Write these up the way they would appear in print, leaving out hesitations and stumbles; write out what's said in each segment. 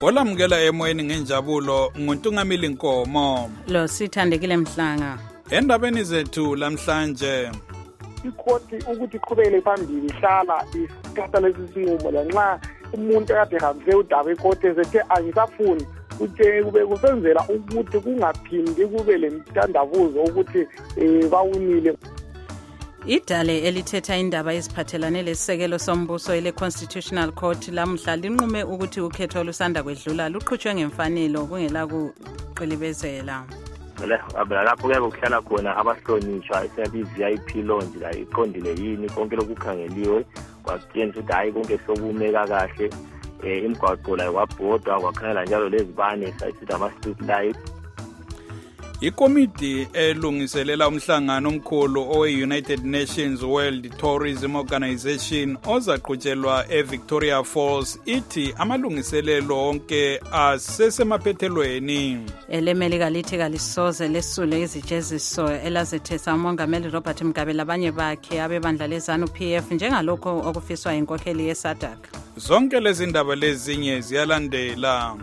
Olamukela emoyeni ngenjabulo nguNtungamili Nkomo. Lo sithandekile Mhlanga. Endabeni zethu lamhlanje. Ikhoti ukuthi iqhubekele phambili ihlala isikhatha lesisinqumo lanxa umuntu akade hambe udaba ikhoti esethe angisafuni kuthe kube kusenzela ukuthi kungaphindi kube lemthandabuzo ukuthi bawunile. Idale elithetha indaba eziphathelane lesisekelo sombuso ele-Constitutional Court lamhla linqume ukuthi ukhetho olusanda kwedlula luqhutshwe ngemfanelo kungela kuqilibezela. Lapho ke kuhlala khona abahlonishwa i-VIP lounge la iqondile yini konke lokukhangeliwe kwakutshengisa ukuthi hayi konke sokumeka kahle imigwaqo la kwabhodwa kwakhangela njalo lezibane sayisithi ama-street lights. Ikomiti elungiselela umhlangano omkhulu owe-United Nations World Tourism Organization ozaqhutshelwa eVictoria Falls ithi amalungiselelo onke asesemaphethelweni. Elemelika lithi kalisoze lesule izijeziso elazethesa umongameli Robert Mugabe labanye bakhe abebandla leZANU-PF njengalokho okufiswa inkokheli yeSADC. Zonke lezi ndaba lezinye ziyalandela.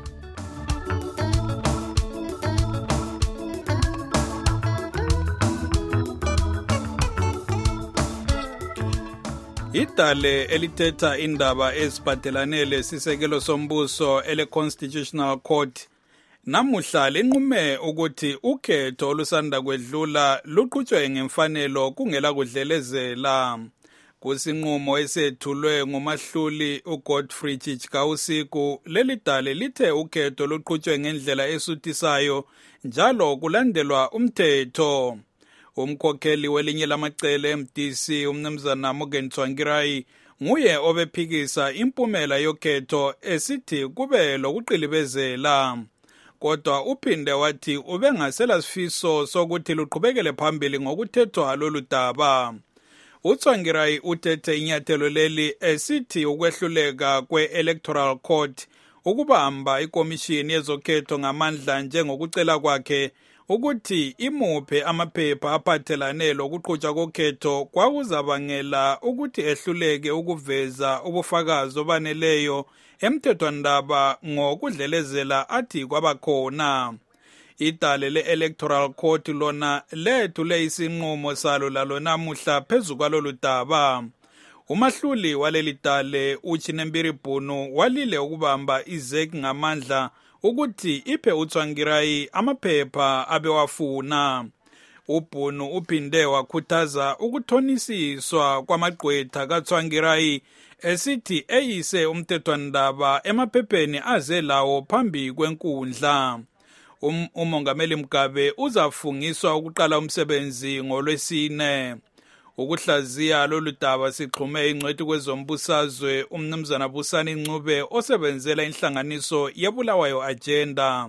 Idale elithetha indaba eziphathelane lesisekelo sombuso ele-Constitutional Court namuhla linqume ukuthi ukhetho olusanda kwedlula luqhutshwe ngemfanelo kungela kudlelezela. Kusinqumo esethulwe ngumahluli uGodfrey Chicausiku, leli dale lithe ukhetho luqhutshwe ngendlela esuthisayo njalo kulandelwa umthetho. Umkhokheli welinye lamacele eMDC umnumzana Morgan Tsvangirai nguye obephikisa impumela yokhetho esithi kube lokuqilibezela. Kodwa uphinde wathi ubengasela sifiso sokuthi luqhubekele phambili ngokuthethwa lolu daba. uTsvangirai uthethe inyathelo leli esithi ukwehluleka kwe-Electoral Court ukubamba ikomishini yezokhetho ngamandla njengokucela kwakhe ukuthi imuphe amaphepha aphathelane lokuqhutshwa kokhetho kwakuzabangela ukuthi ehluleke ukuveza ubufakazi obaneleyo emthethwandaba ngokudlelezela athi kwabakhona. Idale le-Electoral Court lona lethule isinqumo salo lalo namuhla phezu kwalolu daba. Umahluli waleli dale uChinembiri Bhunu walile ukubamba izeki ngamandla ukuthi iphe uTsvangirai amaphepha abewafuna. uBhunu uphinde wakhuthaza ukuthonisiswa kwamagqwetha kaTsvangirai esithi eyise umthethwandaba emaphepheni aze lawo phambi kwenkundla. Umongameli Mugabe uzafungiswa ukuqala umsebenzi ngoLwesine. Ukuhlaziya lolu daba sixhume ingcwethi kwezombusazwe umnumzana Busani Ncube osebenzela inhlanganiso yeBulawayo Agenda.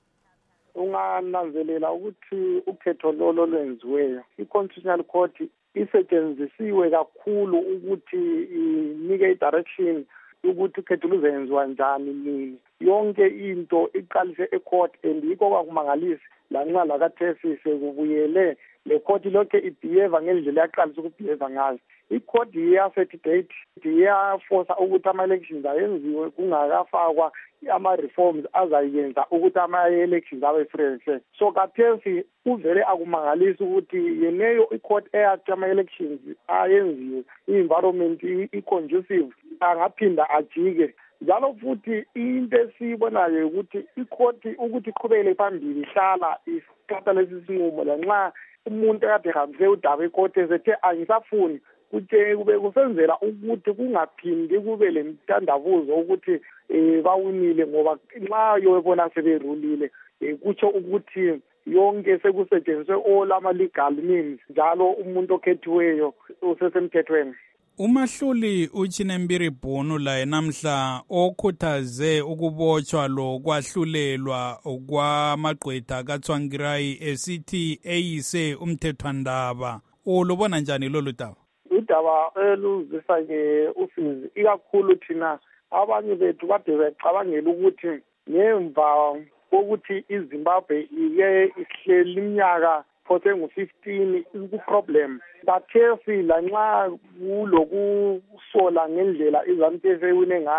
Ungananzelela ukuthi ukhetho lolo lwenziweyo i-Constitutional Court isetshenzisiwe kakhulu ukuthi inike i-direction ukuthi ukhetho luzenziwa njani nini. Yonke into iqalise ecourt and yikho kwakumangalisa lanxa lakathesi sekubuyele le court lokho ibehave ngendlela yaqalisa ukubehave ngayo. I-court iyasethi date iyaforsa ukuthi ama-elections ayenziwe kungakafakwa ama-reforms azayenza ukuthi ama-elections abe free and fair. So kathesi uvele akumangalisa ukuthi yeneyo i-court eyathi ama-elections ayenziwe i-environment i-conducive angaphinda ajike. Njalo futhi into esibonayo ukuthi ikhoti ukuthi iqhubekele phambili ihlala isikhatha lesisinqumo lanxa umuntu akade hambe udaba ikhoti esethe angisafuni kuthe kube kusenzela ukuthi kungaphindi kube lemthandabuzo ukuthi bawunile ngoba nxa yobona seberulile kutsho ukuthi yonke sekusetshenziswe all ama-legal means njalo umuntu okhethiweyo usesemthethweni. Umahluli uChinembiri Bhunu la namhla okhuthaze ukubotshwa lo kwahlulelwa kwamagqwetha kaTsvangirai esithi eyise umthethwandaba. Ulubona njani lolu daba? Udaba eluzisa ke usizi ikakhulu thina abanye bethu kade becabangela ukuthi ngemva kokuthi iZimbabwe ike ihleli iminyaka phose ngu-15 ku-problem kathesi lanxa kulokusola ngendlela iZANU-PF ewine ngayo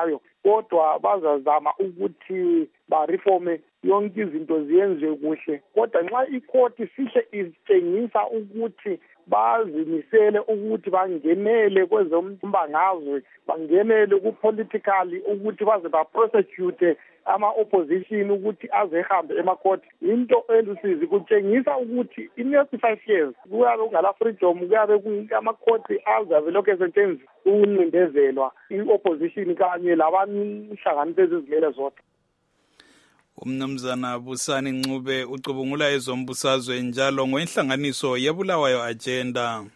kodwa bazazama ukuthi bareforme yonke izinto ziyenziwe kuhle. Kodwa nxa ikhoti sihle isitshengisa ukuthi bazimisele ukuthi bangenele kwezombangazwe, bangenele ku-politically ukuthi baze ba-prosecute ama-opposition ukuthi azehambe emakhoti. Into elusizi kutshengisa ukuthi in-next 5 years kuyabe kungala-freedom, kuyabe amakhoti azabe lokhu esetshenziswa ukuncindezelwa i-opposition kanye labanhlanganiso ezizimele zodwa. Umnumzana Busani Ncube ucubungula ezombusazwe njalo ngoinhlanganiso yeBulawayo Agenda.